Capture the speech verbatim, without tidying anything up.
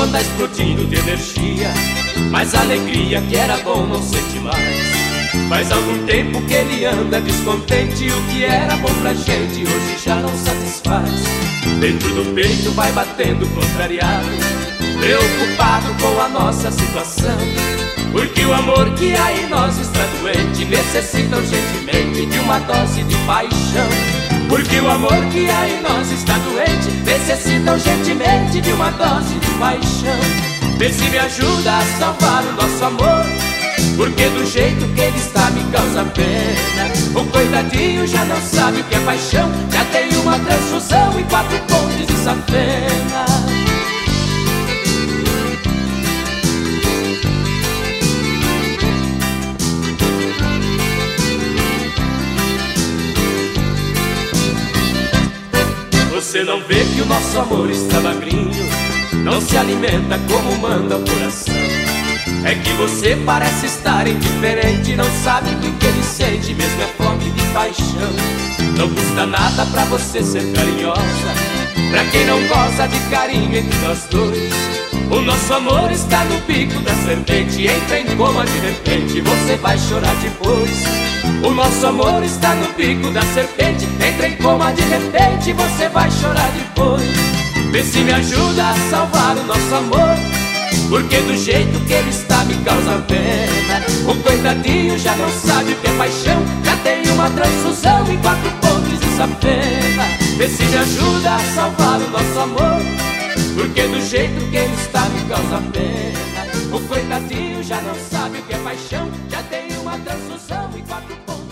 anda explodindo de energia, mas a alegria que era bom não sente mais. Faz algum tempo que ele anda descontente, e o que era bom pra gente hoje já não satisfaz. Dentro do peito vai batendo contrariado, preocupado com a nossa situação, porque o amor que há em nós está doente, necessita urgentemente de uma dose de paixão. Porque o amor que há em nós está doente, necessita urgentemente de uma dose de paixão. Vê se me ajuda a salvar o nosso amor, porque do jeito que ele está me causa pena. O coitadinho já não sabe o que é paixão, já tem uma transfusão e quatro pontes de safena. Você não vê que o nosso amor está magrinho, não se alimenta como manda o coração. É que você parece estar indiferente, não sabe o que ele sente, mesmo é fome de paixão. Não custa nada pra você ser carinhosa, pra quem não goza de carinho entre nós dois. O nosso amor está no pico da serpente, entra em coma de repente, você vai chorar depois. O nosso amor está no pico da serpente, entra em coma de repente, você vai chorar depois. Vê se me ajuda a salvar o nosso amor, porque do jeito que ele está me causa pena. O coitadinho já não sabe o que é paixão, já tem uma transfusão e quatro pontos de safena. Vê se me ajuda a salvar o nosso amor, porque do jeito que ele está me causa pena. O coitadinho já não sabe o que é paixão, já tem uma transfusão e quatro pontos.